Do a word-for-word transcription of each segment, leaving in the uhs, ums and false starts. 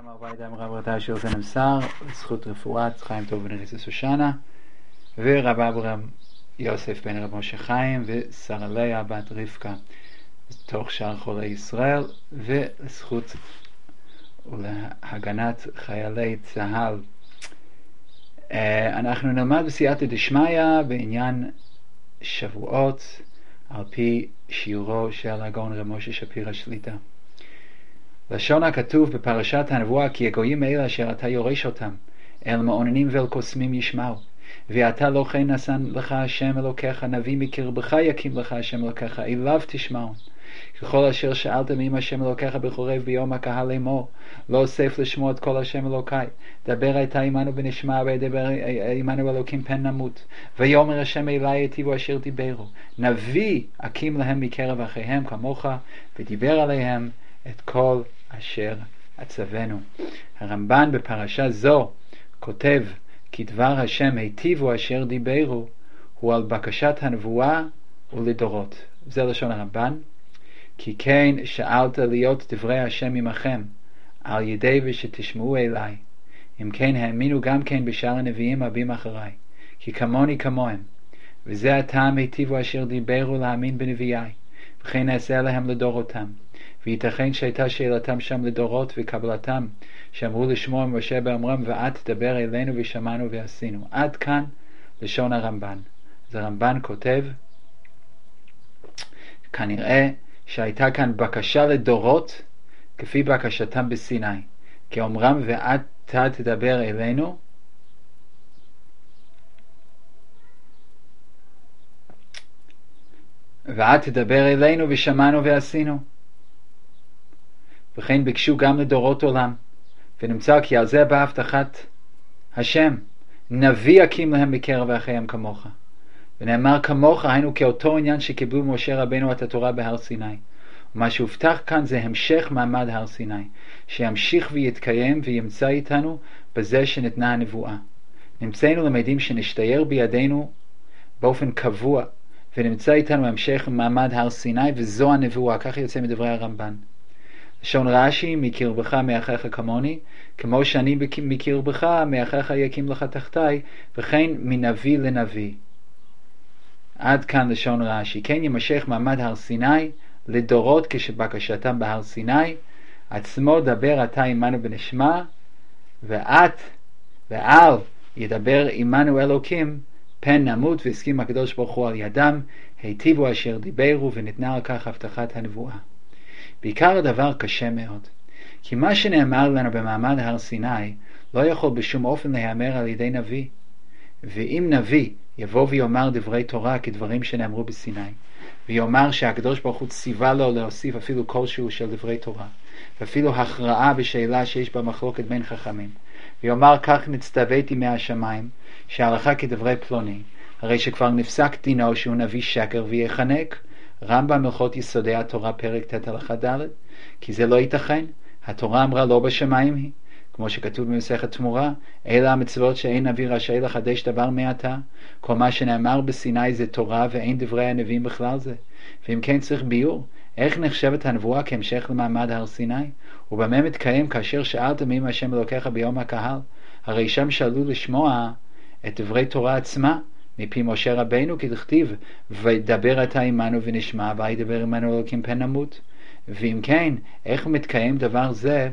עובדיה מרב רטה שיר זה נמסר לזכות רפואת חיים טוב בן אליסה סושנה ורב אברהם יוסף בן רב משה חיים ושרה לאה בת רבקה תוך שאר חולי ישראל ולזכות ולהגנת חיילי צה"ל. אנחנו נלמד בסייעתא דשמיא בעניין שבועות על פי שיעורו של הגאון רב משה שפירא שליט"א. לשון הכתוב בפרשת הנבואה כי הגויים אלה אשר אתה יורש אותם אל מעוננים ואל קוסמים ישמעו ואתה לא כן נתן לך השם אלוקיך נביא מקרבך יקים לך השם אלוקיך אליו תשמעון ככל אשר שאלת מעם השם אלוקיך בחורב ביום הקהל לאמור לא אוסף לשמוע את כל השם אלוקי דבר הייתה עמנו ונשמע וידבר עמנו אלוקים פן נמות ויאמר השם אלי היטיבו אשר דיברו נביא אקים להם מקרב אחיהם כמוך ודיבר עליהם את כל אשר אצוונו. הרמב"ן בפרשה זו כותב כי דבר השם היטיבו אשר דיברו הוא על בקשת הנבואה ולדורות. זה לשון הרמב"ן. כי כן שאלת להיות דברי השם עמכם על ידי ושתשמעו אליי אם כן האמינו גם כן בשאר הנביאים רבים אחריי כי כמוני כמוהם וזה הטעם היטיבו אשר דיברו להאמין בנביאי וכן נעשה להם לדורותם וייתכן שהייתה שאלתם שם לדורות וקבלתם שאמרו לשמוע משה באמרם ואת תדבר אלינו ושמענו ועשינו. עד כאן לשון הרמב"ן. אז הרמב"ן כותב כנראה שהייתה כאן בקשה לדורות כפי בקשתם בסיני כי אומרם ואתה תדבר אלינו ואת תדבר אלינו ושמענו ועשינו וכן ביקשו גם לדורות עולם ונמצא כי על זה באה הבטחת השם נביא יקים להם מקרב אחיהם כמוך ונאמר כמוך היינו כאותו עניין שקיבלו משה רבנו את התורה בהר סיני ומה שהובטח כאן זה המשך מעמד הר סיני שימשיך ויתקיים וימצא איתנו בזה שנתנה הנבואה. נמצאנו למדים שנשתייר בידינו באופן קבוע ונמצא איתנו המשך מעמד הר סיני וזו הנבואה. כך יוצא מדברי הרמב"ן. לשון רש"י מקרבך מאחיך כמוני כמו שאני מקרבך מאחיך יקים לך תחתי וכן מנביא לנביא. עד כאן לשון רש"י. כן ימשך מעמד הר סיני לדורות כשבקשתם בהר סיני עצמו דבר אתה עמנו ונשמע ואת ועל ידבר עמנו אלוקים פן נמות והסכים הקדוש ברוך הוא על ידם היטיבו אשר דיברו וניתנה על כך הבטחת הנבואה. בעיקר הדבר קשה מאוד כי מה שנאמר לנו במעמד הר סיני לא יכול בשום אופן להיאמר על ידי נביא ואם נביא יבוא ויאמר דברי תורה כדברים שנאמרו בסיני ויאמר שהקדוש ברוך הוא ציווה לו להוסיף אפילו כלשהו של דברי תורה ואפילו הכרעה בשאלה שיש בה מחלוקת בין חכמים ויאמר כך נצטוויתי מהשמיים שההלכה כדברי פלוני הרי שכבר נפסק דינו שהוא נביא שקר ויחנק רמב"ם הלכות יסודי התורה פרק ט' הלכה ד' כי זה לא ייתכן. התורה אמרה לא בשמיים היא כמו שכתוב במסכת תמורה אלה המצוות שאין נביא רשאי לחדש דבר מעתה. כל מה שנאמר בסיני זה תורה ואין דברי הנביאים בכלל זה. ואם כן צריך ביור איך נחשבת הנבואה כהמשך למעמד הר סיני ובמה מתקיים כאשר שאלת מעם השם אלוקיך ביום הקהל הרי שם שאלו לשמוע את דברי תורה עצמה מפי משה רבנו כדכתיב ודבר אתה עמנו ונשמע וידבר עמנו אלוקים פן נמות. ואם כן איך מתקיים דבר זה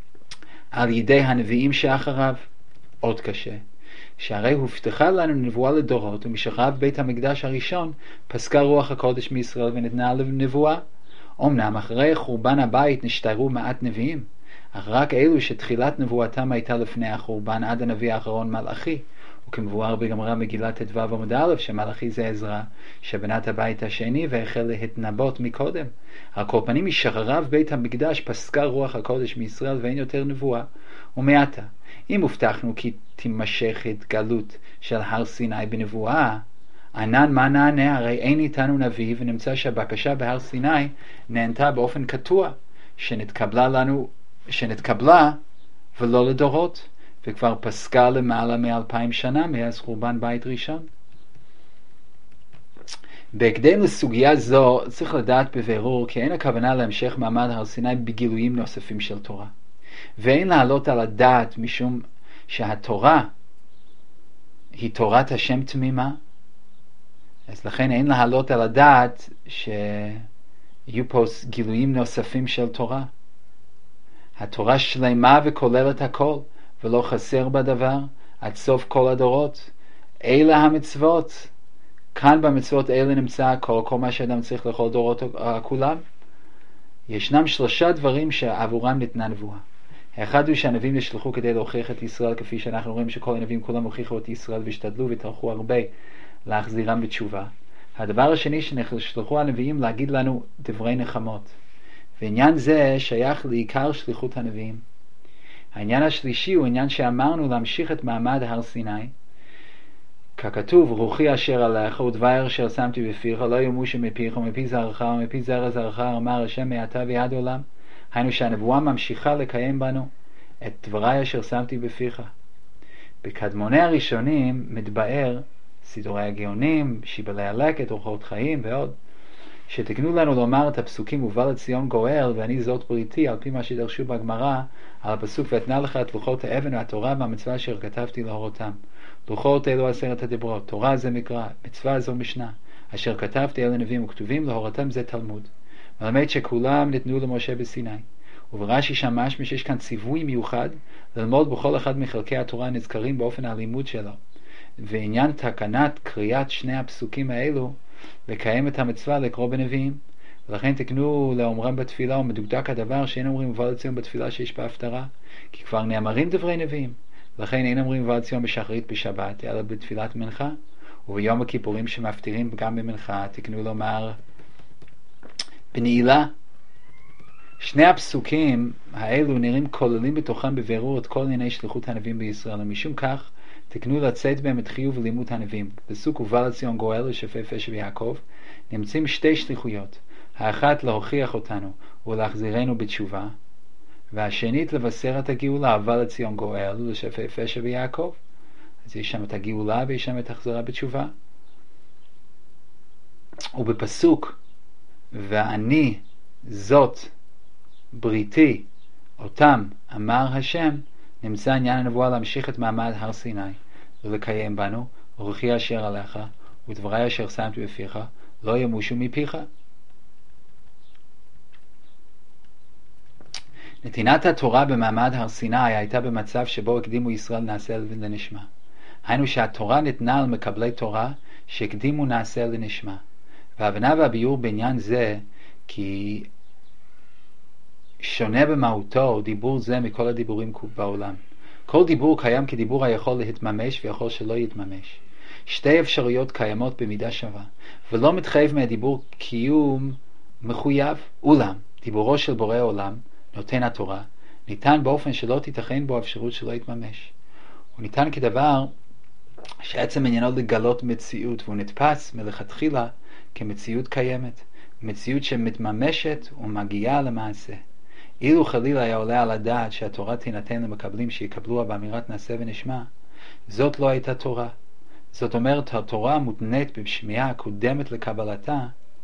על ידי הנביאים שאחריו? עוד קשה שהרי הובטחה לנו נבואה לדורות ומשחרב בית המקדש הראשון פסקה רוח הקודש מישראל ונתנה לנבואה. אמנם אחרי חורבן הבית נשתיירו מעט נביאים אך רק אלו שתחילת נבואתם הייתה לפני החורבן עד הנביא האחרון מלאכי וכמבואר בגמרא מגילת ט"ו עמוד א' שמלאכי זה עזרא שבנת הבית השני והחל להתנבאות מקודם. על כל פנים משחרב בית המקדש פסקה רוח הקודש מישראל ואין יותר נבואה. ומעתה אם הובטחנו כי תימשך התגלות של הר סיני בנבואה ענן מה נענה הרי אין איתנו נביא ונמצא שהבקשה בהר סיני נענתה באופן קטוע שנתקבלה לנו שנתקבלה ולא לדורות וכבר פסקה למעלה מאלפיים שנה מאז חורבן בית ראשון. בהקדם לסוגיה זו צריך לדעת בבירור כי אין הכוונה להמשך מעמד הר סיני בגילויים נוספים של תורה ואין להעלות על הדעת משום שהתורה היא תורת השם תמימה, אז לכן אין להעלות על הדעת שיהיו פה גילויים נוספים של תורה. התורה שלמה וכוללת הכל, ולא חסר בדבר, עד סוף כל הדורות. אלה המצוות. כאן במצוות אלה נמצא הכל, כל מה שאדם צריך לכל דורות כולם. ישנם שלושה דברים שעבורם ניתנה נבואה. האחד הוא שהנביאים נשלחו כדי להוכיח את ישראל, כפי שאנחנו רואים שכל הנביאים כולם הוכיחו את ישראל והשתדלו וטרחו הרבה להחזירם בתשובה. הדבר השני שנשלחו הנביאים להגיד לנו דברי נחמות. ועניין זה שייך לעיקר שליחות הנביאים. העניין השלישי הוא עניין שאמרנו להמשיך את מעמד הר סיני. ככתוב, רוחי אשר עליך ודבר אשר שמתי בפיך, לא ימושו מפיך ומפי זרעך ומפי זרע זרעך, אמר השם מעתה ועד עולם. היינו שהנבואה ממשיכה לקיים בנו את דברי אשר שמתי בפיך. בקדמוני הראשונים מתבאר סידורי הגאונים, שיבלי הלקט, אורחות חיים ועוד, שתקנו לנו לומר את הפסוקים ובא לציון גואל ואני זאת בריתי, על פי מה שדרשו בגמרא על הפסוק ואתנה לך את לוחות האבן והתורה והמצווה אשר כתבתי להורותם. לוחות אלו עשרת הדיברות, תורה זה מקרא, מצווה זו משנה, אשר כתבתי אלה נביאים וכתובים, להורותם זה תלמוד. מלמד שכולם ניתנו למשה בסיני. וברש"י שמש שיש כאן ציווי מיוחד ללמוד בכל אחד מחלקי התורה הנזכרים באופן הלימוד שלו. ועניין תקנת קריאת שני הפסוקים האלו לקיים את המצווה לקרוא בנביאים. ולכן תקנו לאומרם בתפילה, ומדוקדק הדבר שאין אומרים ובא לציון בתפילה שיש בה הפטרה, כי כבר נאמרים דברי נביאים. לכן אין אומרים ובא לציון בשחרית בשבת, אלא בתפילת מנחה, וביום הכיפורים שמפטירים גם במנחה תקנו לומר בנעילה. שני הפסוקים האלו נראים כוללים בתוכם בבירור את כל ענייני שליחות הנביאים בישראל, ומשום כך תקנו לצאת בהם את חיוב לימוד הנביאים. פסוק ובא לציון גואל לשפף אש ויעקב נמצאים שתי שליחויות, האחת להוכיח אותנו ולהחזירנו בתשובה, והשנית לבשר את הגאולה, ובא לציון גואל לשפף אש ויעקב. אז יש שם את הגאולה ויש שם את החזרה בתשובה. ובפסוק ואני זאת בריתי אותם אמר השם נמצא עניין הנבואה להמשיך את מעמד הר סיני ולקיים בנו רוחי אשר עליך ודברי אשר שמתי בפיך לא ימושו מפיך. נתינת התורה במעמד הר סיני הייתה במצב שבו הקדימו ישראל נעשה לנשמה. היינו שהתורה ניתנה על מקבלי תורה שהקדימו נעשה לנשמה. וההבנה והביור בעניין זה כי שונה במהותו דיבור זה מכל הדיבורים בעולם. כל דיבור קיים כדיבור היכול להתממש ויכול שלא יתממש. שתי אפשרויות קיימות במידה שווה, ולא מתחייב מהדיבור קיום מחויב. אולם דיבורו של בורא עולם נותן התורה ניתן באופן שלא תיתכן בו אפשרות שלא יתממש. הוא ניתן כדבר שעצם עניינו לגלות מציאות, והוא נתפס מלכתחילה כמציאות קיימת, מציאות שמתממשת ומגיעה למעשה. אילו חלילה היה עולה על הדעת שהתורה תינתן למקבלים שיקבלוה באמירת נעשה ונשמע, זאת לא הייתה תורה. זאת אומרת, התורה מותנית בשמיעה הקודמת לקבלתה,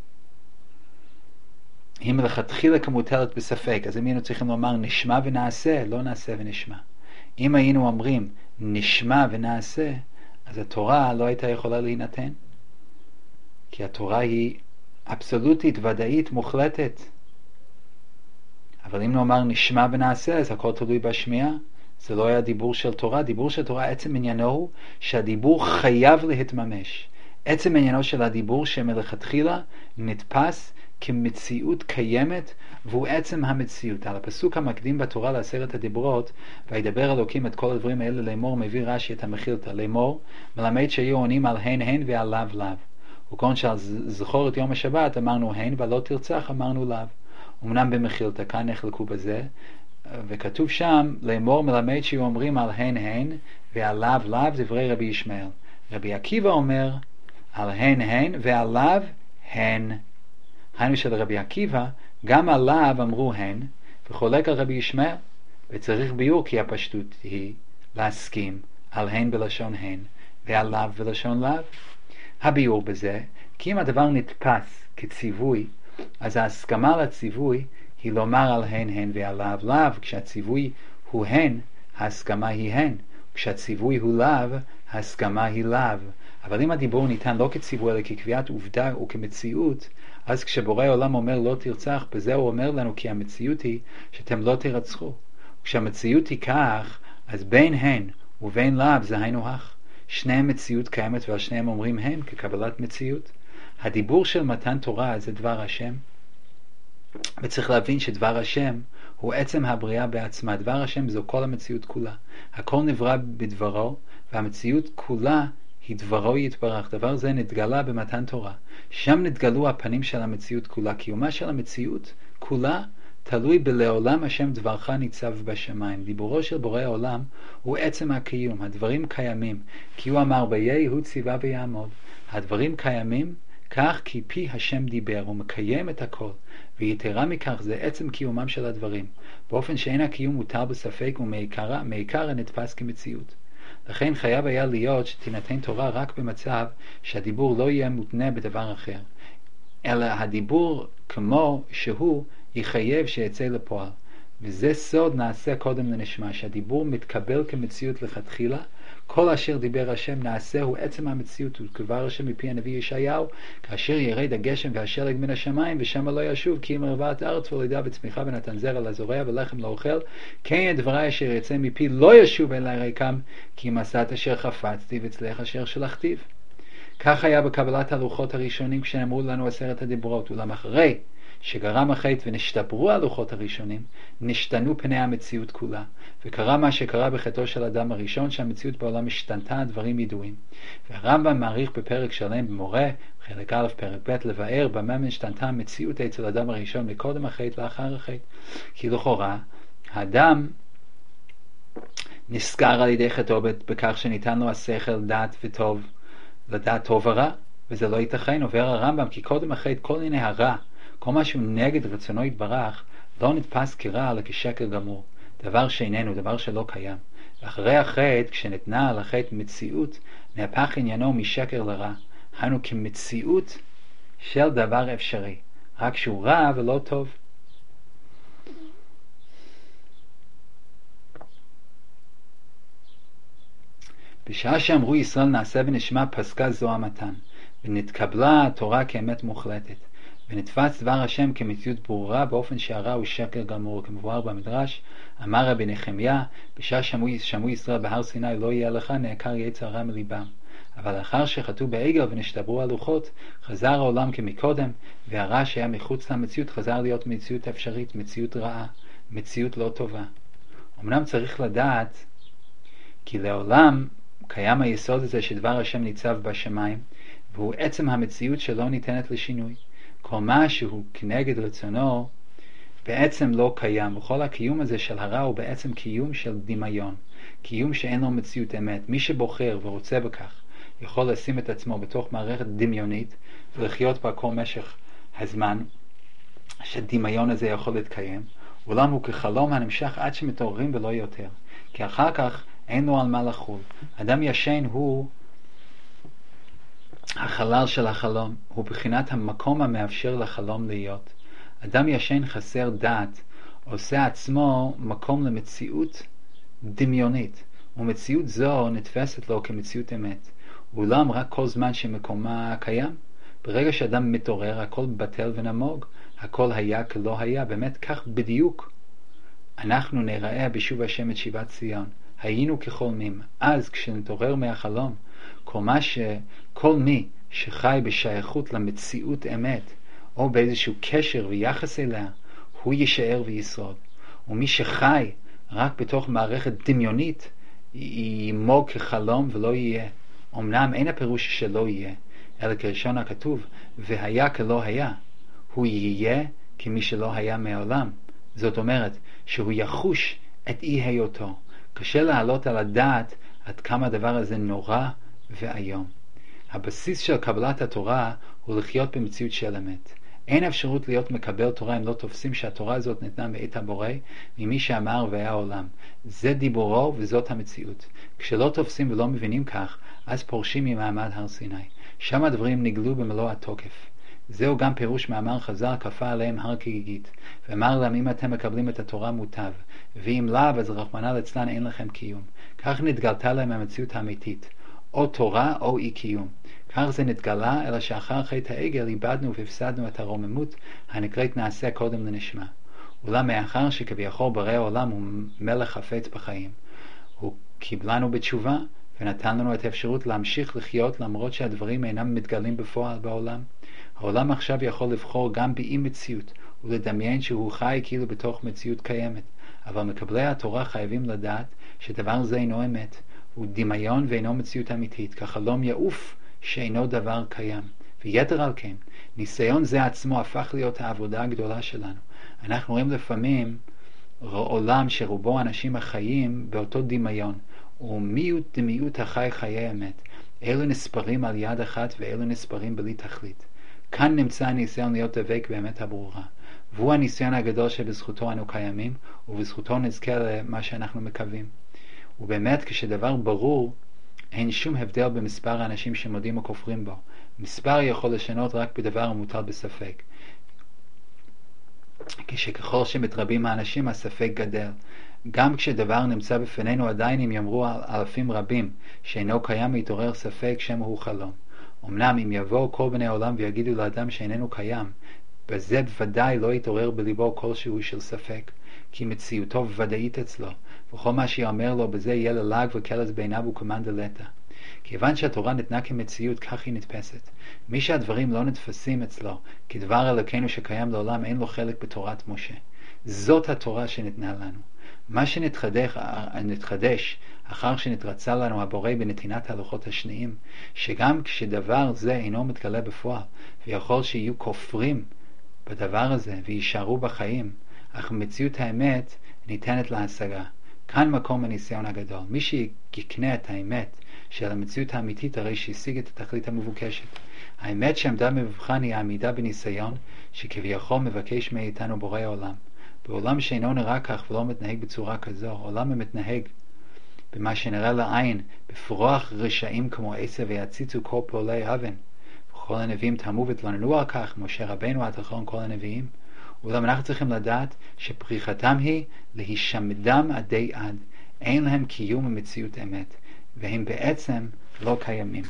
היא מלכתחילה כמוטלת בספק. אז אם היינו צריכים לומר נשמע ונעשה, לא נעשה ונשמע. אם היינו אומרים נשמע ונעשה, אז התורה לא הייתה יכולה להינתן. כי התורה היא אבסולוטית, ודאית, מוחלטת. אבל אם נאמר נשמע ונעשה, אז הכל תלוי בשמיעה. זה לא היה דיבור של תורה. דיבור של תורה, עצם עניינו הוא שהדיבור חייב להתממש. עצם עניינו של הדיבור שמלכתחילה נתפס כמציאות קיימת, והוא עצם המציאות. על הפסוק המקדים בתורה לעשרת הדיברות, וידבר אלוקים את כל הדברים האלה לאמור, מביא רש"י את המחילתא. לאמור מלמד שיהיו עונים על הן הן ועל לאו לאו. וכון שעל זכור את יום השבת אמרנו הן, ולא תרצח אמרנו לאו. אמנם במחילתא כאן נחלקו בזה, וכתוב שם לאמור מלמד שיהיו אומרים על הן הן ועל לאו לאו, דברי רבי ישמעאל. רבי עקיבא אומר על הן הן ועל לאו הן. היינו של רבי עקיבא גם על לאו אמרו הן, וחולק על רבי ישמעאל, וצריך ביור כי הפשטות היא להסכים על הן בלשון הן ועל לאו בלשון לאו. הביור בזה כי אם הדבר נתפס כציווי, אז ההסכמה לציווי היא לומר על הן הן ועליו לאו. כשהציווי הוא הן, ההסכמה היא הן. כשהציווי הוא לאו, ההסכמה היא לאו. אבל אם הדיבור ניתן לא כציווי אלא כקביעת עובדה וכמציאות, אז כשבורא עולם אומר לא תרצח, בזה הוא אומר לנו כי המציאות היא שאתם לא תרצחו. כשהמציאות היא כך, אז בין הן ובין לאו זה היינו הך. שניהם מציאות קיימת ועל שניהם אומרים הן כקבלת מציאות. הדיבור של מתן תורה זה דבר השם, וצריך להבין שדבר השם הוא עצם הבריאה בעצמה. דבר השם זו כל המציאות כולה. הכל נברא בדברו, והמציאות כולה היא דברו יתברך. דבר זה נתגלה במתן תורה. שם נתגלו הפנים של המציאות כולה. קיומה של המציאות כולה תלוי בלעולם השם דברך ניצב בשמיים. דיבורו של בורא העולם הוא עצם הקיום. הדברים קיימים, כי הוא אמר ויהי הוא ציווה ויעמוד. הדברים קיימים כך כי פי השם דיבר, הוא מקיים את הכל. ויתרה מכך זה עצם קיומם של הדברים, באופן שאין הקיום מוטל בספק ומעיקרה מעיקר נתפס כמציאות. לכן חייב היה להיות שתינתן תורה רק במצב שהדיבור לא יהיה מותנה בדבר אחר, אלא הדיבור כמו שהוא יחייב שיצא לפועל. וזה סוד נעשה קודם לנשמה, שהדיבור מתקבל כמציאות לכתחילה. כל אשר דיבר השם נעשה הוא עצם המציאות, וכבר השם מפי הנביא ישעיהו, כאשר ירד הגשם והשלג מן השמיים ושמה לא ישוב, כי אם ערבת הארץ ולידה וצמיחה ונתן זרע לזורע ולחם לאוכל, כן דברי אשר יצא מפי לא ישוב אלי ריקם, כי מסעת אשר חפצתי וצלח אשר שלחתיו. כך היה בקבלת הלוחות הראשונים כשנאמרו לנו עשרת הדיברות. אולם אחרי שגרם החטא ונשתברו הלוחות הראשונים, נשתנו פני המציאות כולה, וקרה מה שקרה בחטאו של אדם הראשון, שהמציאות בעולם השתנתה, הדברים ידועים. והרמב"ם מעריך בפרק שלם במורה, חלק א' פרק ב', לבאר במה השתנתה המציאות אצל אדם הראשון מקודם החטא לאחר החטא. כי לכאורה האדם נסגר על ידי חטאו בכך שניתן לו השכל דעת וטוב, לדעת טוב ורע, וזה לא ייתכן. עובר הרמב"ם כי קודם החטא כל ענייני הרע, כל משהו נגד רצונו יתברך, לא נתפס כרע אלא כשקר גמור, דבר שאיננו, דבר שלא קיים. ואחרי החטא, כשנתנה על החטא מציאות, נהפך עניינו משקר לרע, היינו כמציאות של דבר אפשרי, רק שהוא רע ולא טוב. בשעה שאמרו ישראל נעשה ונשמע, פסקה זו המתן, ונתקבלה התורה כאמת מוחלטת, ונתפס דבר השם כמציאות ברורה, באופן שהרע הוא שקר גמור. כמבואר במדרש, אמר רבי נחמיה, בשעה שמעו ישראל בהר סיני לא יהיה לך, נעקר יצר הרע מליבם. אבל לאחר שחטאו בעגל ונשתברו הלוחות, חזר העולם כמקודם, והרע שהיה מחוץ למציאות חזר להיות מציאות אפשרית, מציאות רעה, מציאות לא טובה. אמנם צריך לדעת כי לעולם קיים היסוד הזה שדבר השם ניצב בשמיים, והוא עצם המציאות שלא ניתנת לשינוי. כל מה שהוא כנגד רצונו בעצם לא קיים, וכל הקיום הזה של הרע הוא בעצם קיום של דמיון, קיום שאין לו מציאות אמת. מי שבוחר ורוצה בכך יכול לשים את עצמו בתוך מערכת דמיונית ולחיות בה כל משך הזמן שהדמיון הזה יכול להתקיים, אולם הוא כחלום הנמשך עד שמתעוררים ולא יותר, כי אחר כך אין לו על מה לחול. אדם ישן הוא החלל של החלום, הוא בחינת המקום המאפשר לחלום להיות. אדם ישן חסר דעת עושה עצמו מקום למציאות דמיונית, ומציאות זו נתפסת לו כמציאות אמת, אולם רק כל זמן שמקומה קיים. ברגע שאדם מתעורר הכל בטל ונמוג, הכל היה כלא היה. באמת כך בדיוק אנחנו נראה בשוב השם את שיבת ציון, היינו כחולמים. אז כשנתעורר מהחלום, כל, מה ש... כל מי שחי בשייכות למציאות אמת, או באיזשהו קשר ויחס אליה, הוא יישאר וישרוד. ומי שחי רק בתוך מערכת דמיונית, ימוג כחלום ולא יהיה. אמנם אין הפירוש שלא יהיה, אלא כלשון הכתוב, והיה כלא היה. הוא יהיה כמי שלא היה מעולם. זאת אומרת, שהוא יחוש את אי היותו. קשה להעלות על הדעת עד כמה הדבר הזה נורא והיום. הבסיס של קבלת התורה הוא לחיות במציאות של אמת. אין אפשרות להיות מקבל תורה אם לא תופסים שהתורה הזאת ניתנה מאת הבורא, ממי שאמר והיה העולם. זה דיבורו וזאת המציאות. כשלא תופסים ולא מבינים כך, אז פורשים ממעמד הר סיני. שם הדברים נגלו במלוא התוקף. זהו גם פירוש מאמר חז"ל, כפה עליהם הר כגיגית, ואמר להם, אם אתם מקבלים את התורה מוטב, ואם לאו, אז רחמנא ליצלן אין לכם קיום. כך נתגלתה להם המציאות האמיתית, או תורה או אי קיום. כך זה נתגלה, אלא שאחר חטא העגל איבדנו והפסדנו את הרוממות הנקראת נעשה קודם לנשמע. אולם מאחר שכביכול בורא העולם הוא מלך חפץ בחיים, הוא קיבלנו בתשובה ונתן לנו את האפשרות להמשיך לחיות למרות שהדברים אינם מתגלים בפועל בעולם. העולם עכשיו יכול לבחור גם באי מציאות ולדמיין שהוא חי כאילו בתוך מציאות קיימת, אבל מקבלי התורה חייבים לדעת שדבר זה אינו אמת, הוא דמיון ואינו מציאות אמיתית, כחלום יעוף שאינו דבר קיים. ויתר על כן, ניסיון זה עצמו הפך להיות העבודה הגדולה שלנו. אנחנו רואים לפעמים עולם שרובו אנשים החיים באותו דמיון, ומיעוט דמיעוט החי חיי אמת. אלו נספרים על יד אחת ואלו נספרים בלי תכלית. כאן נמצא הניסיון להיות דבק באמת הברורה, והוא הניסיון הגדול שבזכותו אנו קיימים, ובזכותו נזכה למה שאנחנו מקווים. ובאמת כשדבר ברור, אין שום הבדל במספר האנשים שמודים או כופרים בו. מספר יכול לשנות רק בדבר המוטל בספק. כשככל שמתרבים האנשים הספק גדל. גם כשדבר נמצא בפנינו עדיין אם יאמרו אלפים רבים שאינו קיים יתעורר ספק שמא הוא חלום. אמנם אם יבואו כל בני העולם ויגידו לאדם שאיננו קיים, בזה בוודאי לא יתעורר בליבו כלשהו של ספק, כי מציאותו ודאית אצלו, וכל מה שיאמר לו בזה יהיה ללעג וקלס בעיניו וכמן דלתא. כיוון שהתורה ניתנה כמציאות, כך היא נתפסת. מי שהדברים לא נתפסים אצלו כדבר אלוקינו שקיים לעולם, אין לו חלק בתורת משה. זאת התורה שניתנה לנו. מה שנתחדש נתחדש, אחר שנתרצה לנו הבורא בנתינת הלוחות השניים, שגם כשדבר זה אינו מתגלה בפועל, ויכול שיהיו כופרים בדבר הזה וישארו בחיים, אך מציאות האמת ניתנת להשגה. כאן מקום הניסיון הגדול. מי שיקנה את האמת של המציאות האמיתית, הרי שהשיג את התכלית המבוקשת. האמת שעמדה במבחן היא העמידה בניסיון שכביכול מבקש מאיתנו בורא העולם. בעולם שאינו נראה כך ולא מתנהג בצורה כזו, עולם המתנהג במה שנראה לעין, בפרוח רשעים כמו עשב ויציצו כל פועלי אבן. וכל הנביאים תמו והתלוננו על כך, משה רבנו עד אחרון כל הנביאים. אולם אנחנו צריכים לדעת שפריחתם היא להישמדם עדי עד. אין להם קיום ומציאות אמת, והם בעצם לא קיימים.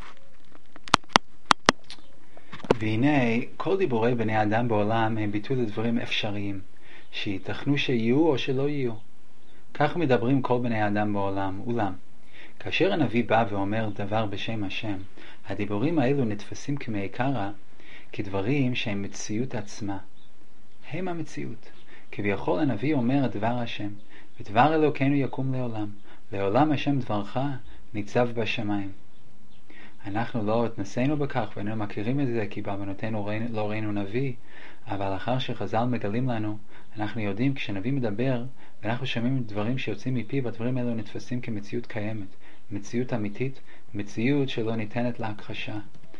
והנה, כל דיבורי בני אדם בעולם הם ביטוי לדברים אפשריים, שיתכנו שיהיו או שלא יהיו. כך מדברים כל בני האדם בעולם. אולם, כאשר הנביא בא ואומר דבר בשם השם, הדיבורים האלו נתפסים כמעיקרא כדברים שהם מציאות עצמה. הם המציאות. כביכול הנביא אומר דבר השם, ודבר אלוקינו יקום לעולם. לעולם השם דברך ניצב בשמיים. אנחנו לא התנסינו בכך ואנו מכירים את זה כי בעוונותינו לא ראינו נביא, אבל אחר שחז"ל מגלים לנו, אנחנו יודעים כשנביא מדבר ואנחנו שומעים דברים שיוצאים מפיו, הדברים האלו נתפסים כמציאות קיימת, מציאות אמיתית, מציאות שלא ניתנת להכחשה.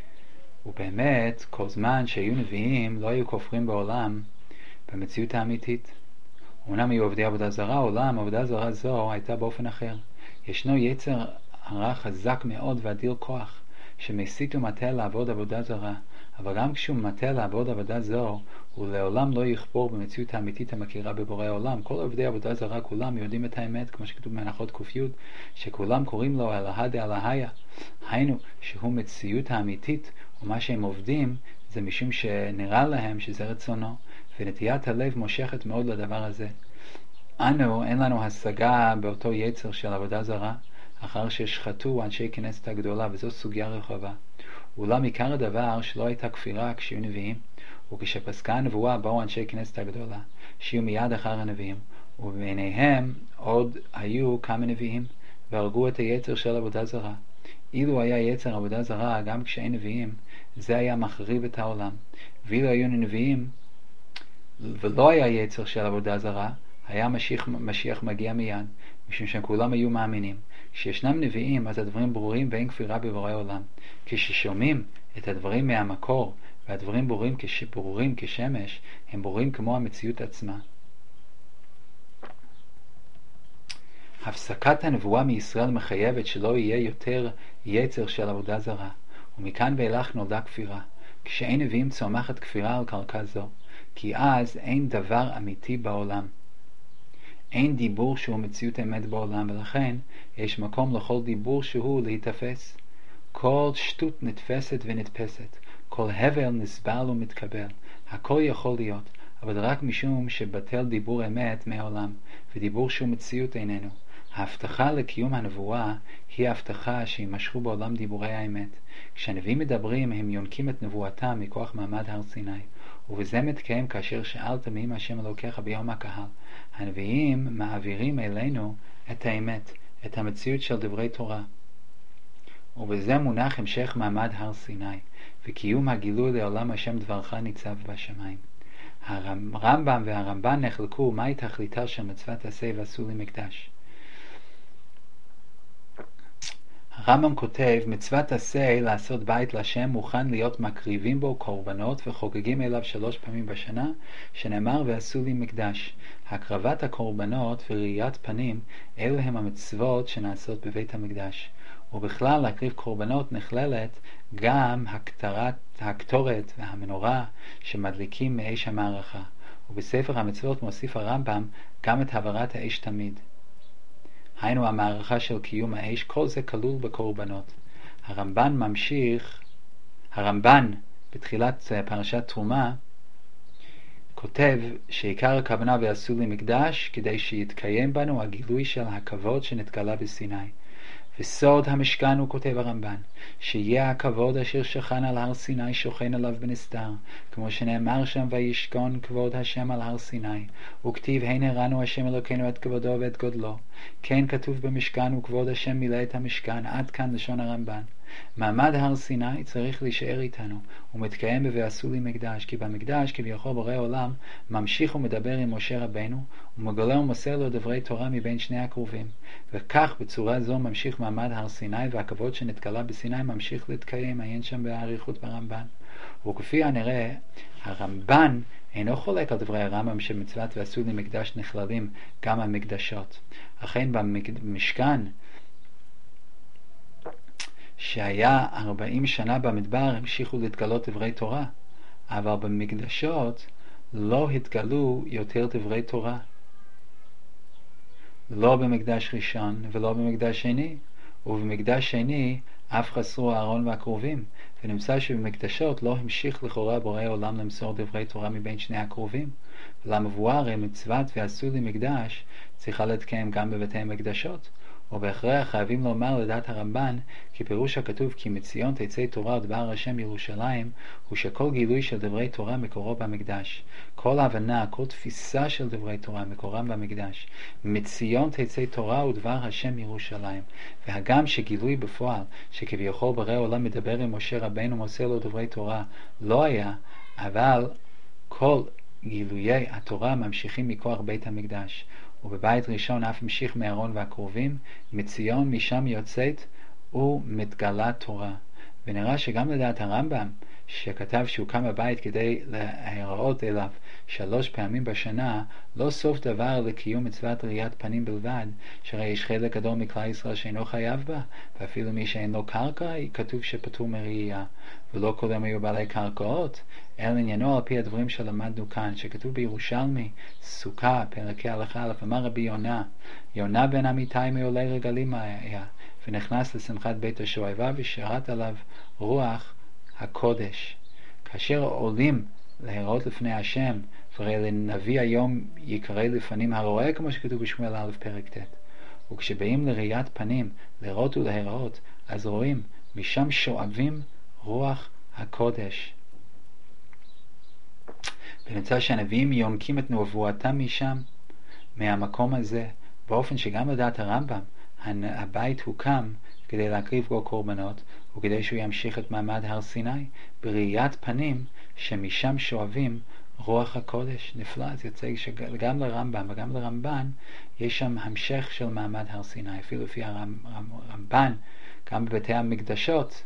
ובאמת, כל זמן שהיו נביאים לא היו כופרים בעולם במציאות האמיתית. אומנם היו עובדי עבודה זרה, עולם עבודה זרה זו הייתה באופן אחר. ישנו יצר הרע חזק מאוד ואדיר כוח שמסית ומטה לעבוד עבודה זרה, אבל גם כשהוא מטה לעבוד עבודה זו, הוא לעולם לא יכפור במציאות האמיתית המכירה בבורא העולם. כל עובדי עבודה זרה כולם יודעים את האמת, כמו שכתוב בהנחות ק"י, שכולם קוראים לו אלוהה דאלוהיה, היינו שהוא מציאות האמיתית, ומה שהם עובדים זה משום שנראה להם שזה רצונו, ונטיית הלב מושכת מאוד לדבר הזה. אנו, אין לנו השגה באותו יצר של עבודה זרה, אחר ששחטו אנשי כנסת הגדולה, וזו סוגיה רחבה. אולם עיקר הדבר שלא הייתה כפירה כשיהיו נביאים, וכשפסקה הנבואה באו אנשי כנסת הגדולה, שיהיו מיד אחר הנביאים, וביניהם עוד היו כמה נביאים, והרגו את היצר של עבודה זרה. אילו היה יצר עבודה זרה, גם כשאין נביאים, זה היה מחריב את העולם. ואילו היו נביאים, ולא היה יצר של עבודה זרה, היה משיח, משיח מגיע מיד, משום שכולם היו מאמינים. כשישנם נביאים, אז הדברים ברורים ואין כפירה בבורא עולם. כששומעים את הדברים מהמקור, והדברים ברורים, ברורים כשמש, הם ברורים כמו המציאות עצמה. הפסקת הנבואה מישראל מחייבת שלא יהיה יותר יצר של עבודה זרה, ומכאן ואילך נולדה כפירה. כשאין נביאים צומחת כפירה על קרקע זו, כי אז אין דבר אמיתי בעולם. אין דיבור שהוא מציאות אמת בעולם, ולכן יש מקום לכל דיבור שהוא להתאפס. כל שטות נתפסת ונתפסת, כל הבל נסבל ומתקבל, הכל יכול להיות, אבל רק משום שבטל דיבור אמת מהעולם, ודיבור שהוא מציאות איננו. ההבטחה לקיום הנבואה היא ההבטחה שימשכו בעולם דיבורי האמת. כשהנביאים מדברים הם יונקים את נבואתם מכוח מעמד הר סיני, ובזה מתקיים כאשר שאלת מי השם אלוקיך ביום הקהל. הנביאים מעבירים אלינו את האמת, את המציאות של דברי תורה, ובזה מונח המשך מעמד הר סיני, וקיום הגילוי לעולם השם דברך ניצב בשמיים. הרמב"ם והרמב"ן נחלקו מהי תכליתה של מצוות עשה ועשו לי מקדש. הרמב"ם כותב, מצוות עשה לעשות בית לשם מוכן להיות מקריבים בו קורבנות וחוגגים אליו שלוש פעמים בשנה, שנאמר ועשו לי מקדש. הקרבת הקורבנות וראיית פנים אלו הם המצוות שנעשות בבית המקדש. ובכלל להקריב קורבנות נכללת גם הקטרת, הקטורת והמנורה שמדליקים מאש המערכה. ובספר המצוות מוסיף הרמב"ם גם את העברת האש תמיד. היינו המערכה של קיום האש, כל זה כלול בקורבנות. הרמב"ן ממשיך, הרמב"ן בתחילת פרשת תרומה כותב שעיקר הכוונה ועשו לי מקדש כדי שיתקיים בנו הגילוי של הכבוד שנתגלה בסיני. וסוד המשכן, הוא כותב הרמב"ן, שיהיה הכבוד אשר שכן על הר סיני שוכן עליו בנסתר, כמו שנאמר שם וישכון כבוד השם על הר סיני, וכתיב הנה הראנו השם אלוקינו את כבודו ואת גודלו. כן כתוב במשכן וכבוד השם מילא את המשכן. עד כאן לשון הרמב"ן. מעמד הר סיני צריך להישאר איתנו, ומתקיים ב"ועשו לי מקדש", כי במקדש כביכול בורא עולם ממשיך ומדבר עם משה רבנו, ומגלה ומוסר לו דברי תורה מבין שני הקרובים, וכך בצורה זו ממשיך מעמד הר סיני, והכבוד שנתגלה בסיני ממשיך להתקיים. עיין שם באריכות ברמב"ן. וכפי הנראה, הרמב"ן אינו חולק על דברי הרמב"ם שמצוות ועשו לי מקדש נכללים גם המקדשות. אכן במשכן שהיה ארבעים שנה במדבר המשיכו להתגלות דברי תורה, אבל במקדשות לא התגלו יותר דברי תורה. לא במקדש ראשון ולא במקדש שני, ובמקדש שני אף חסרו הארון והקרובים, ונמצא שבמקדשות לא המשיך לכאורה בורא עולם למסור דברי תורה מבין שני הקרובים. ולמבואר מצוות ועשו לי מקדש צריכה להתקיים גם בבתי המקדשות, ובהכרח חייבים לומר לדעת הרמב"ן כי פירוש הכתוב כי מציון תצא תורה ודבר השם ירושלים הוא שכל גילוי של דברי תורה מקורו במקדש. כל הבנה, כל תפיסה של דברי תורה מקורם במקדש. מציון תצא תורה ודבר השם ירושלים. והגם שגילוי בפועל שכביכול בורא עולם מדבר עם משה רבנו מוסר לו דברי תורה לא היה, אבל כל גילויי התורה ממשיכים מכוח בית המקדש. ובבית ראשון אף המשיך מארון והקרובים, מציון משם יוצאת ומתגלה תורה. ונראה שגם לדעת הרמב"ם שכתב שהוקם הבית כדי להיראות אליו שלוש פעמים בשנה, לא סוף דבר לקיום מצוות ראיית פנים בלבד, שהרי יש חלק גדול מכלל ישראל שאינו חייב בה, ואפילו מי שאין לו קרקע כתוב שפטור מראייה. ולא כולם היו בעלי קרקעות, אלא עניינו על פי הדברים שלמדנו כאן, שכתוב בירושלמי סוכה פרקי הלכה א', אמר רבי יונה, יונה בן אמיתי מעולי רגלים היה, ונכנס לשמחת בית השואבה ושרת עליו רוח הקודש. כאשר עולים להיראות לפני השם, והרי לנביא היום יקרא לפנים הרואה, כמו שכתוב בשמואל א' פרק ט'. וכשבאים לראיית פנים, לראות ולהיראות, אז רואים, משם שואבים רוח הקודש. ונמצא שהנביאים יונקים את נבואתם משם, מהמקום הזה, באופן שגם לדעת הרמב"ם, הבית הוקם כדי להקריב בו קורבנות, וכדי שהוא ימשיך את מעמד הר סיני, בראיית פנים שמשם שואבים רוח הקודש. נפלא, זה יוצא שגם לרמב"ם וגם לרמב"ן יש שם המשך של מעמד הר סיני. אפילו לפי הרמב"ן, גם בבתי המקדשות,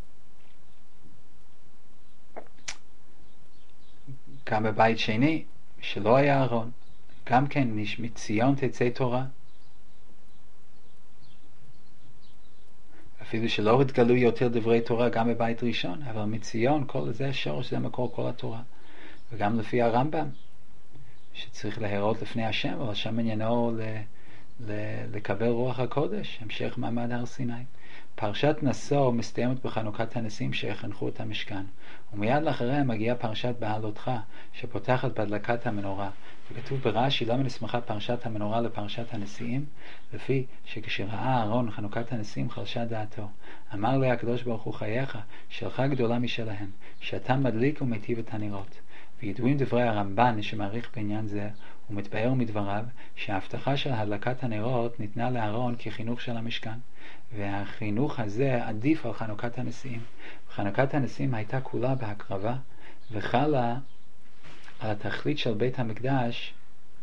גם בבית שני שלא היה ארון, גם כן מציון תצא תורה. אפילו שלא התגלו יותר דברי תורה גם בבית ראשון, אבל מציון, כל זה שורש, זה מקור כל התורה. וגם לפי הרמב"ם, שצריך להיראות לפני השם, אבל שם עניינו ל... לקבל רוח הקודש, המשך מעמד הר סיני. פרשת נשוא מסתיימת בחנוכת הנסים שהחנכו את המשכן, ומיד לאחריה מגיעה פרשת בהעלותך שפותחת בהדלקת המנורה, וכתוב ברש"י למה נסמכה פרשת המנורה לפרשת הנשיאים, לפי שכשראה אהרון חנוכת הנסים חלשה דעתו, אמר לי הקדוש ברוך הוא חייך שלך גדולה משלהם, שאתה מדליק ומטיב את הנרות. וידועים דברי הרמב"ן שמעריך בעניין זה, הוא מתבאר מדבריו שההבטחה של הדלקת הנרות ניתנה לאהרון כחינוך של המשכן, והחינוך הזה עדיף על חנוכת הנשיאים. חנוכת הנשיאים הייתה כולה בהקרבה וחלה על התכלית של בית המקדש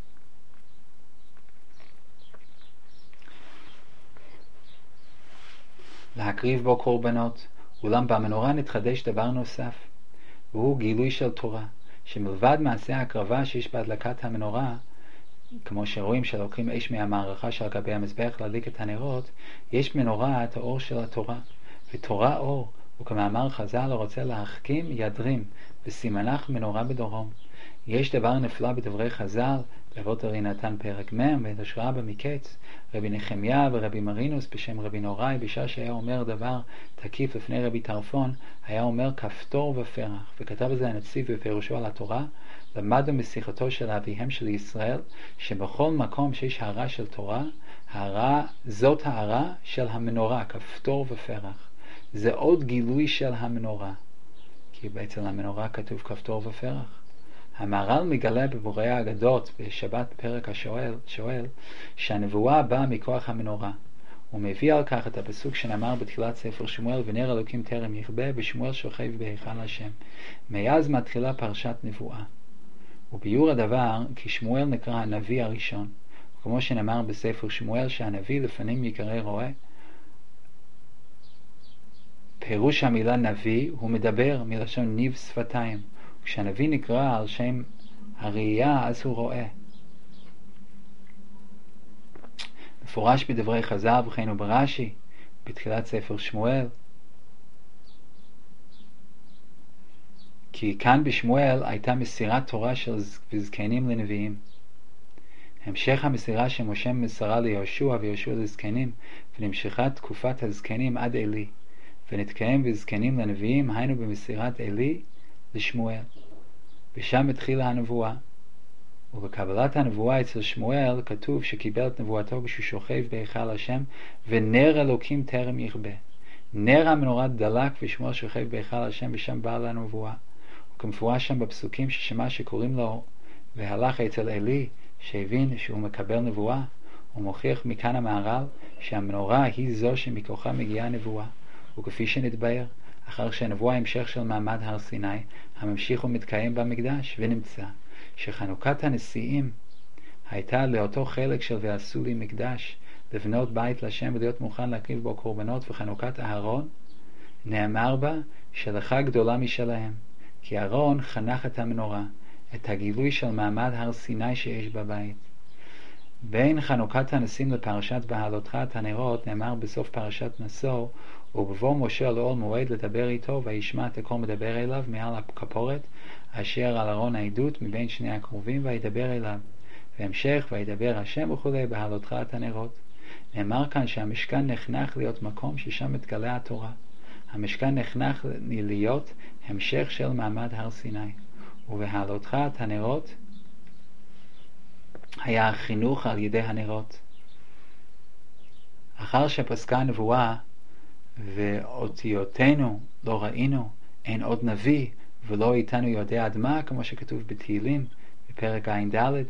להקריב בו קורבנות. אולם במנורה נתחדש דבר נוסף, והוא גילוי של תורה, שמלבד מעשה ההקרבה שיש בהדלקת המנורה, כמו שרואים שלוקחים אש מהמערכה שעל גבי המזבח להדליק את הנרות, יש מנורה את האור של התורה, ותורה אור, וכמאמר חז"ל רוצה להחכים ידרים, וסימנך מנורה בדורום. יש דבר נפלא בדברי חז"ל, באבות דרעי נתן פרק מ' ואת השראה במקץ, רבי נחמיה ורבי מרינוס בשם רבי נוראי, בשעה שהיה אומר דבר תקיף לפני רבי טרפון, היה אומר כפתור ופרח, וכתב את זה הנציב בפירושו על התורה. למדנו משיחתו של אביהם של ישראל, שבכל מקום שיש הערה של תורה, הערה, זאת הערה של המנורה, כפתור ופרח. זה עוד גילוי של המנורה, כי בעצם המנורה כתוב כפתור ופרח. המהר"ל מגלה בבורא האגדות בשבת בפרק השואל, שואל, שהנבואה באה מכוח המנורה. הוא מביא על כך את הפסוק שנאמר בתחילת ספר שמואל, ונר אלוקים טרם יכבה, ושמואל שוכב בהיכל השם. מאז מתחילה פרשת נבואה. וביור הדבר, כי שמואל נקרא הנביא הראשון, כמו שנאמר בספר שמואל שהנביא לפנים יקרא רואה. פירוש המילה נביא הוא מדבר מלשון ניב שפתיים, כשהנביא נקרא על שם הראייה אז הוא רואה. מפורש בדברי חז"ל וכן וברש"י בתחילת ספר שמואל, כי כאן בשמואל הייתה מסירת תורה של זקנים לנביאים. המשך המסירה שמשה מסרה ליהושע ויהושע לזקנים, ונמשכה תקופת הזקנים עד אלי, ונתקיים בזקנים לנביאים, היינו במסירת אלי לשמואל. ושם התחילה הנבואה. ובקבלת הנבואה אצל שמואל כתוב שקיבל את נבואתו כשהוא שוכב בהיכל השם, ונר אלוקים טרם יכבה. נר המנורה דלק ושמואל שוכב בהיכל השם, ושם באה לנבואה. וכמפורש שם בפסוקים ששמע שקוראים לו והלך אצל אלי, שהבין שהוא מקבל נבואה, הוא מוכיח מכאן המהר"ל שהמנורה היא זו שמכוחה מגיעה הנבואה. וכפי שנתבהר, אחר שהנבואה המשך של מעמד הר סיני, הממשיך ומתקיים במקדש, ונמצא שחנוכת הנשיאים הייתה לאותו חלק של ועשו לי מקדש, לבנות בית לשם ולהיות מוכן להקריב בו קורבנות, וחנוכת אהרון נאמר בה שלך גדולה משלהם, כי אהרון חנך את המנורה, את הגילוי של מעמד הר סיני שיש בבית. בין חנוכת הנשיאים לפרשת בהעלותך את הנרות נאמר בסוף פרשת נשוא, ובבוא משה לאול מועד לדבר איתו, וישמע את הקול מדבר אליו מעל הכפורת אשר על ארון העדות מבין שני הקרובים, וידבר אליו. והמשך וידבר השם וכו' בהעלותך את הנרות. נאמר כאן שהמשכן נחנך להיות מקום ששם מתגלה התורה. המשכן נחנך להיות המשך של מעמד הר סיני, ובהעלותך את הנרות היה החינוך על ידי הנרות. אחר שפסקה הנבואה ואותיותינו לא ראינו, אין עוד נביא ולא איתנו יודע עד מה, כמו שכתוב בתהילים בפרק עין ד',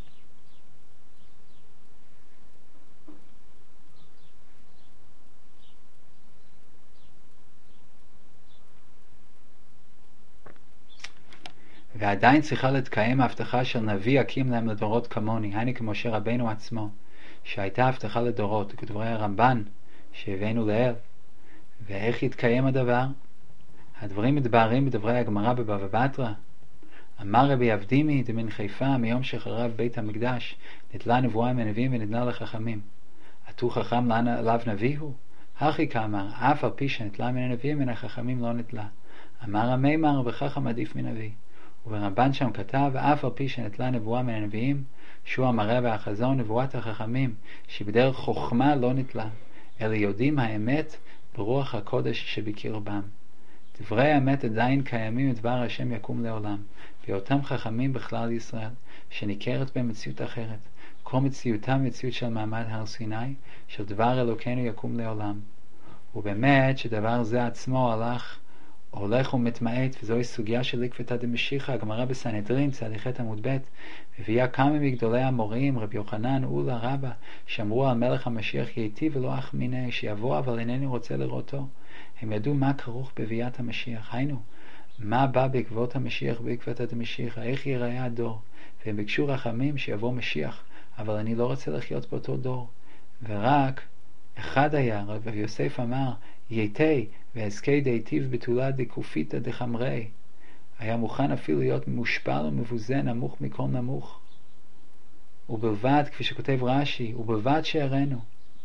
ועדיין צריכה להתקיים ההבטחה של נביא יקים להם לדורות כמוני, היינו כמשה רבנו עצמו, שהייתה הבטחה לדורות, כדברי הרמב"ן שהבאנו לאל. ואיך יתקיים הדבר? הדברים מתבהרים בדברי הגמרא בבבא בתרא. אמר רבי אבדימי דמן חיפה, מיום שחרב בית המקדש נתלה נבואה מנביאים וניתנה לחכמים. עתו חכם לאו נביא הוא? הכי כאמר, אף על פי שנטלה מן הנביאים מן החכמים לא נטלה. אמר המימר וחכם עדיף מנביא. וברמב"ן שם כתב, אף על פי שנטלה נבואה מן הנביאים, שהוא המראה והחזון, נבואת החכמים, שבדרך חוכמה לא נטלה, אלא יודעים האמת ברוח הקודש שבקרבם. דברי האמת עדיין קיימים ודבר השם יקום לעולם, ואותם חכמים בכלל ישראל, שניכרת במציאות אחרת. כל מציאותם מציאות של מעמד הר סיני, של דבר אלוקינו יקום לעולם. ובאמת שדבר זה עצמו הלך, הולך ומתמעט, וזוהי סוגיה של עקבתא דמשיחא. הגמרא בסנהדרין, צדיק ח' עמוד ב', מביאה כמה מגדולי המורים, רבי יוחנן, אולה, רבא, שאמרו על מלך המשיח ייטיב ולא אחמיני, שיבוא אבל אינני רוצה לראותו. הם ידעו מה כרוך בביאת המשיח, היינו, מה בא בעקבות המשיח בעקבתא דמשיחא, איך ייראה הדור, והם ביקשו רחמים שיבוא משיח, אבל אני לא רוצה לחיות באותו דור. ורק אחד היה, רבי יוסף אמר, ייתי והזקי דייטיב בתולה דקופיתא דחמרי, היה מוכן אפילו להיות מושפל ומבוזה, נמוך מכל נמוך. ובלבד, כפי שכותב רש"י, ובלבד שיראנו.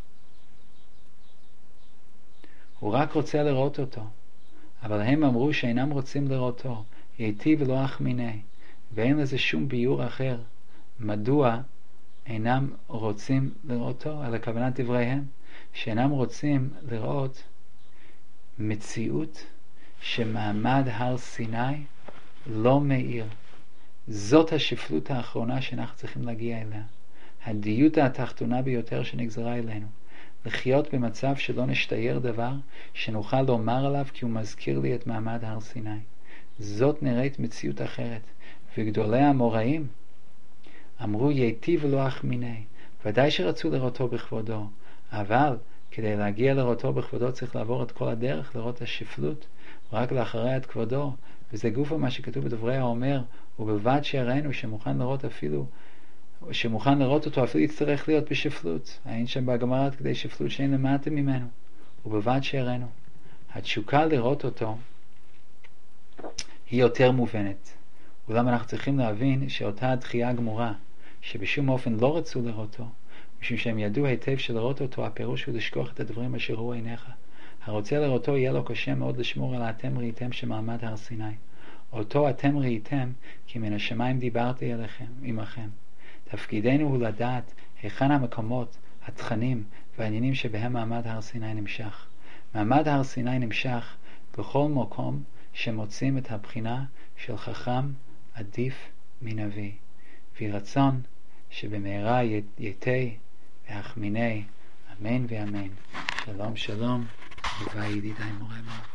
הוא רק רוצה לראות אותו, אבל הם אמרו שאינם רוצים לראותו, ייטיב ולא אחמיני, ואין לזה שום ביור אחר. מדוע אינם רוצים לראותו? על הכוונת דבריהם, שאינם רוצים לראות מציאות שמעמד הר סיני לא מאיר. זאת השפלות האחרונה שאנחנו צריכים להגיע אליה, הדיות התחתונה ביותר שנגזרה אלינו, לחיות במצב שלא נשתייר דבר שנוכל לומר עליו כי הוא מזכיר לי את מעמד הר סיני. זאת נראית מציאות אחרת. וגדולי המוראים אמרו ייטיב ולא אחמיני, ודאי שרצו לראותו בכבודו, אבל כדי להגיע לראותו בכבודו צריך לעבור את כל הדרך, לראות השפלות, ורק לאחריה את כבודו. וזה גופה מה שכתוב בדברי האומר, ובלבד שיראנו, שמוכן לראות אפילו שמוכן לראות אותו אפילו יצטרך להיות בשפלות. אין שם בגמרא כדי שפלות שאין למטה ממנו, ובלבד שיראנו. התשוקה לראות אותו היא יותר מובנת. אולם אנחנו צריכים להבין שאותה הדחייה הגמורה, שבשום אופן לא רצו לראותו, משום שהם ידעו היטב שלראות אותו הפירוש הוא לשכוח את הדברים אשר ראו עיניך. הרוצה לראותו יהיה לו קשה מאוד לשמור על האתם ראיתם שמעמד הר סיני. אותו אתם ראיתם כי מן השמיים דיברתי אליכם, עמכם. תפקידנו הוא לדעת היכן המקומות, התכנים והעניינים שבהם מעמד הר סיני נמשך. מעמד הר סיני נמשך בכל מקום שמוצאים את הבחינה של חכם עדיף מנביא. ויהי רצון שבמהרה ייתי ואחמיני, אמן ואמן. שלום שלום, וביי ידידיי מורה מור.